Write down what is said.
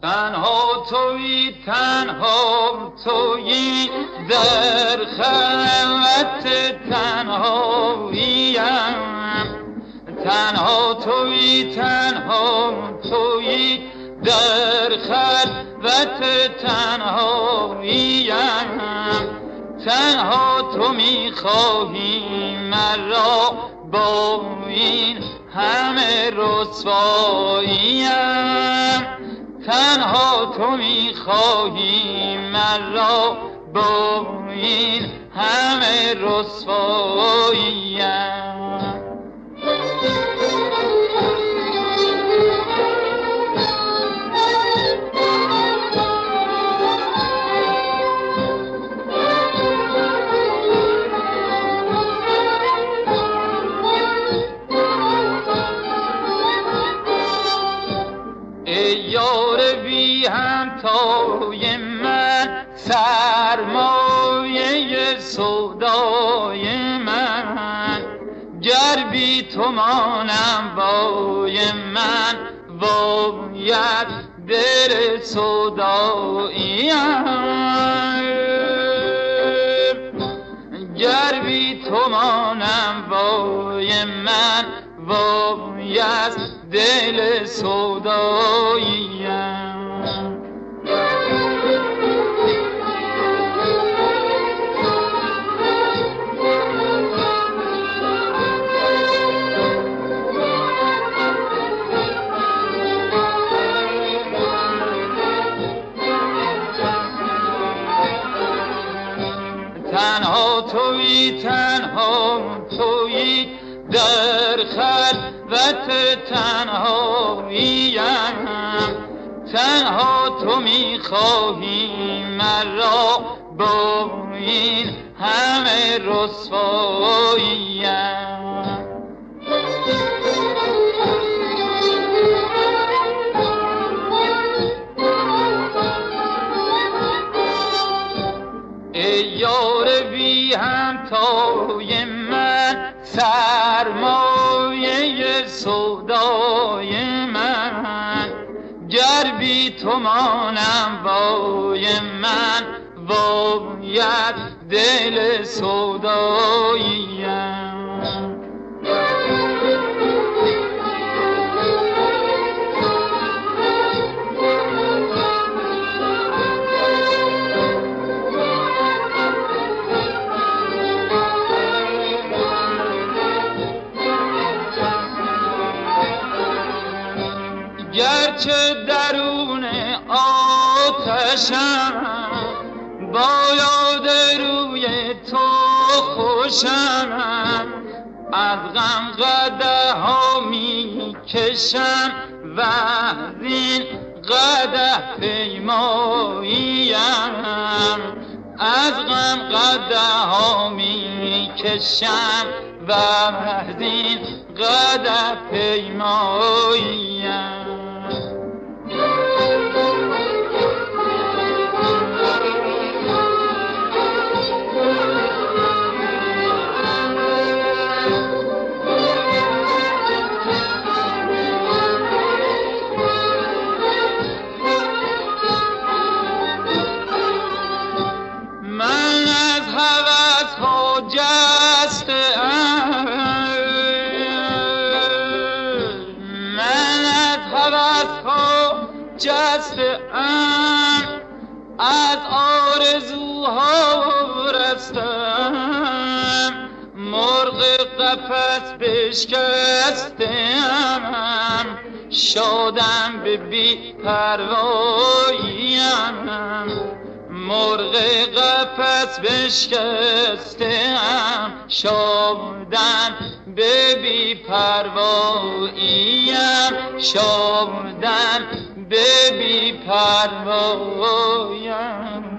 تنها تویی در خلوت تنهاییم، تنها تویی در خلوت تنهاییم، تنها تو میخواهی مرا با این همه رسواییم، تنها تو میخواهی مرا با این همه رسواییم. همتای من سرمایه سودای من، گر بی تو مانم بای من باید در سوداییم، گر بی تو مانم بای من باید دل سوداییم. تنها تویی در خلوت تنهاییم، تنها تو میخواهی مرا با این همه رسواییم. ای یار بی همتای من سرمایه سودای من، گر بی تو مانم بای من باید دل سوداییم. گرچه درون آتشم باید روی تو خوشم، از غم قدح‌ها می کشم و از این قدح پیماییم، از غم قدح‌ها می کشم و از این قدح پیماییم. جسته‌ام از آرزوها رستم، مرغ قفس بشکسته‌ام، شادم به بی پرواییم، مرغ قفس بشکسته‌ام، شادم به بی پرواییم، شادم به بی پروایم.